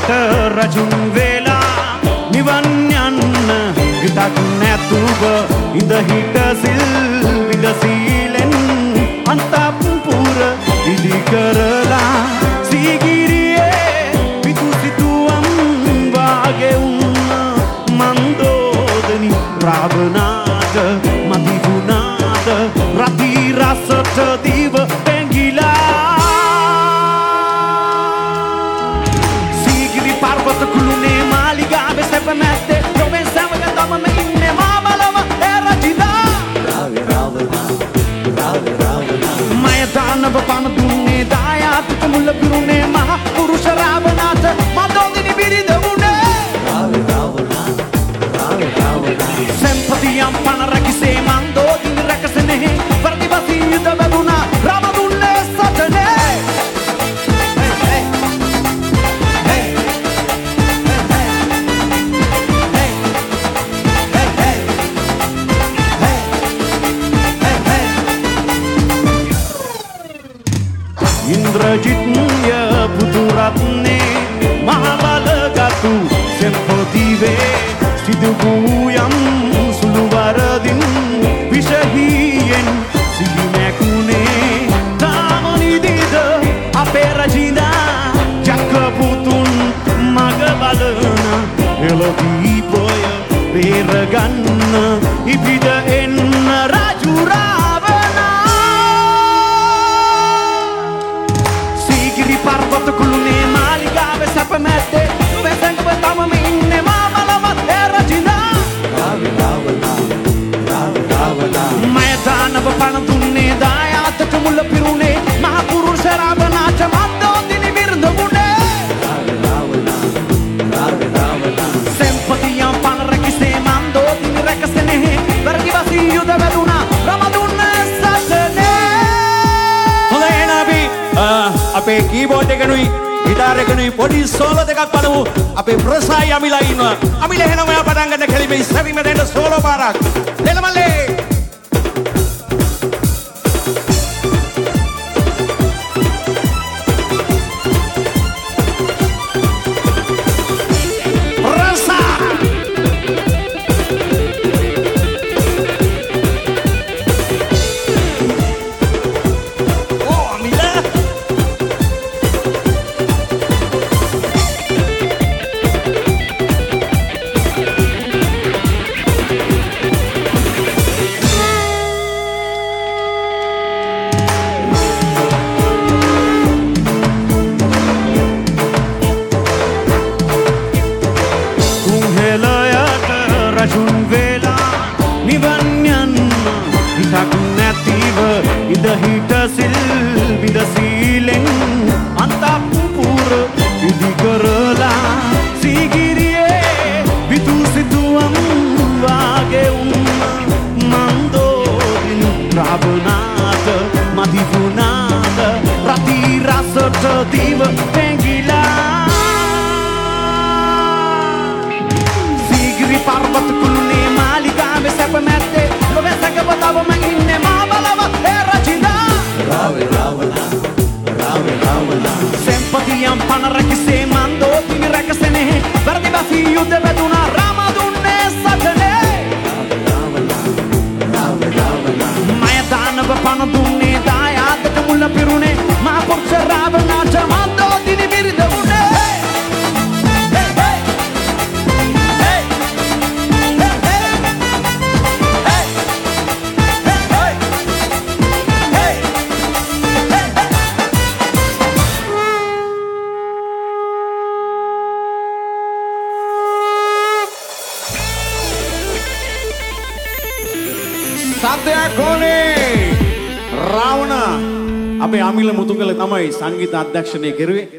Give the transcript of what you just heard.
හෙලයට රජුන් වෙලා නිවන් යන්න හිතක් නැතුව ඉඳ හිට සිල් විඳ සීලෙන් අන්තපුර ඉදි කරලා සීගිරියේ පිතුසිතුවම් වාගේ වුණ මන්දෝදනි රාවණාට මදි වුණාද රති රසට දිව පැංගිලා සීගිරි පර්වත කුළුනේ මාලිගාවේ සැප මැද්දේ ලොවෙන් සමග තමම ඉන්නේ මා බලව ඒ රජිලා රාවේ රාවණා මය දානව පන දුන්නේ දායාදට මුල පිරුණේ මහ පුරුෂ රාවණාට මදෝදිනි බිරිඳ වුණේ රාවේ රාවණා සම්පතියම් පන රැකිසේ මන්දෝදිනි රැකසනේ වර්ධිවසී යුද වැදුණා රාම දුන්නේ සතනේ ඉන්ද්‍රජිත්ය පුතුරත්නේ මහබලගතු සෙම්පතිවේ සිදුවූ යම් සුළු වරදින් විෂහීයෙන් සිහිමැකුණේ තාමනිදිද අපේ රජිනා ජක්කපුතුන් මග බලන එළදීපොය බේරගන්න ඉපිද එන්න රජු පර්වත කුළුනේ මාලිගාවේ සැප මැද්දේ වෙසඟව තමම ඉන්නේ මා බලවත් ඒ රජිනා රාවේ රාවණා මය දානව පණ දුන්නේ දායාදට මුල පිරුණේ මහ පුරුෂ රාවණාට මන්දෝදිනි බිරිඳ වුණේ රාවේ රාවණා සම්පතියම් පණ රැකිසේ මන්දෝදිනි රැකසනේ වර්ධිවසී යුද වැදුණා රම දුන්නේ සතනේ හොඳයි නබි අපේ කීබෝඩ් එකනුයි ගිටාර් එකනුයි පොඩි සෝලෝ දෙකක් බලමු අපේ ප්‍රසායි අමිලා ඉන්නවා අමිලා එහෙනම් ඔයා පටන් ගන්න කෙලිමේ ඉස්සරින්ම දෙන්න සෝලෝ පාරක් දෙලමල්ලේ රජුන් වෙලා නිවන් යන්න හිතක් නැතිව ඉඳ හිට සිල් විඳ සීලෙන් අන්තපුර ඉදි කරලා සීගිරියේ විතුසිතුවම් වාගේ වුණ මන්දෝදිනි රාවණාට මදි වුණාද රති රසට දිව පැංගිලා පර්වත කුළුනේ මාලිගාවේ සැප මැද්දේ ලොවෙසඟව තවම ඉන්නේ මා බලවත් ඒ රජිනා රාවේ රාවණා සම්පතියම් පණ රැකිසේ මන්දෝදිනි රැකසනේ වර්ධිවසී යුද වැදුණා රාම දුන්නේ සතනේ රාවණා මය දානව පණ දුන්නේ දායාදට මුල පිරුණේ මහ පුරුෂ රාවණාට මන්දෝදිනි බිරිඳ වුණේ සත්‍යයක් ඕනේ රාවණ අපේ අමිල මුතුගල තමයි සංගීත අධ්‍යක්ෂණය කෙරුවේ